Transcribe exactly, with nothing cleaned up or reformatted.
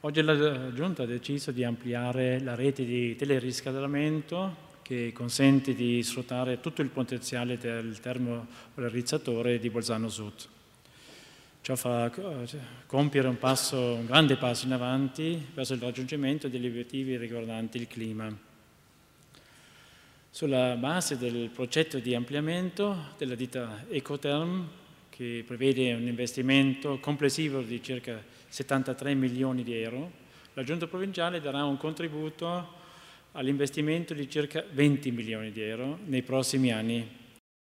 Oggi la Giunta ha deciso di ampliare la rete di teleriscaldamento che consente di sfruttare tutto il potenziale del termovalorizzatore di Bolzano Sud. Ciò fa compiere un, passo, un grande passo in avanti verso il raggiungimento degli obiettivi riguardanti il clima. Sulla base del progetto di ampliamento della ditta Ecotherm, che prevede un investimento complessivo di circa settantatré milioni di euro, la Giunta provinciale darà un contributo all'investimento di circa venti milioni di euro nei prossimi anni